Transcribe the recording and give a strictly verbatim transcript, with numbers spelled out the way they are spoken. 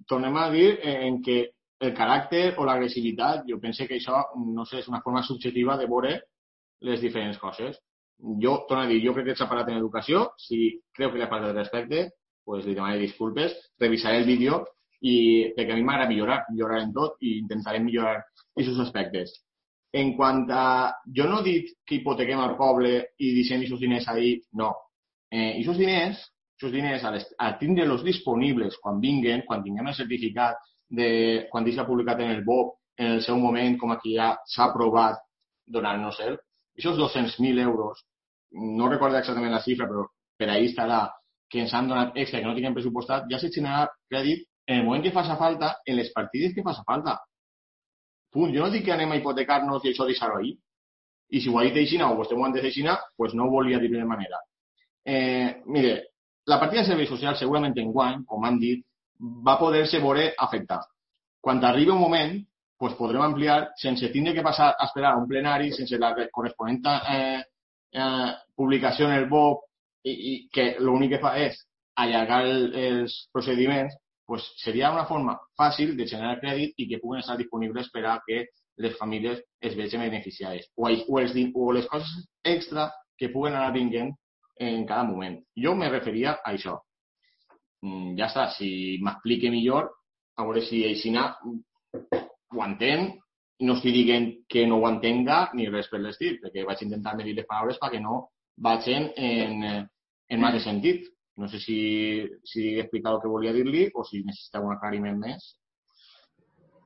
tornem a dir en que el caràcter o l'agressivitat, jo penso que això, no sé, és una forma subjectiva de veure les diferents coses. Jo, torno a dir, jo crec que s'ha parat en educació, si creu que li ha faltat de respecte, pues li demanaré disculpes, revisaré el vídeo i perquè a mi m'agrada millorar, millorar en tot i intentaré millorar aquests aspectes. En quant a... Jo no he dit que hipotequem al poble i deixem aquests diners ahí, no. Eh, aquests diners, aquests diners, a, les, a tindre-los disponibles quan vinguen, quan tinguem el certificat, de, quan deixa publicat en el B O P en el seu moment, com aquí ja s'ha aprovat donant-nos el, aquests dos-cents mil euros, no recordo exactament la xifra, però per ahí estarà, que ens han donat extra, que no tinguem pressupostat, ja se generarà crèdit en el moment que faci falta, en les partides que faci falta. Punt. Jo no dic que anem a hipotecar-nos i això deixar-ho ahí. I si ho ha dit aixina o vostè ho ha entès aixina, doncs no ho volia dir de manera. Eh, mire, la partida de serveis socials segurament enguany, com han dit, va poder-se veure afectar. Quan arribi un moment, pues podrem ampliar sense tindre que passar a esperar a un plenari, sense la corresponent eh, eh, publicació en el B O P i, i que l'únic que fa és allargar el, els procediments, pues seria una forma fàcil de generar crèdit i que puguen estar disponibles per a que les famílies es vegin beneficiades o, o, els, o les coses extra que puguen anar vinguent en cada moment. Jo me referia a això. Mm, ja està, si m'explique millor, a veure si aixina ho entén i no estic dient que no ho entenga ni res per l'estil, perquè vaig intentar medir les paraules perquè no vagin en, en massa sentit. No sé si, si he explicat el que volia dir-li o si necessitava un aclariment més.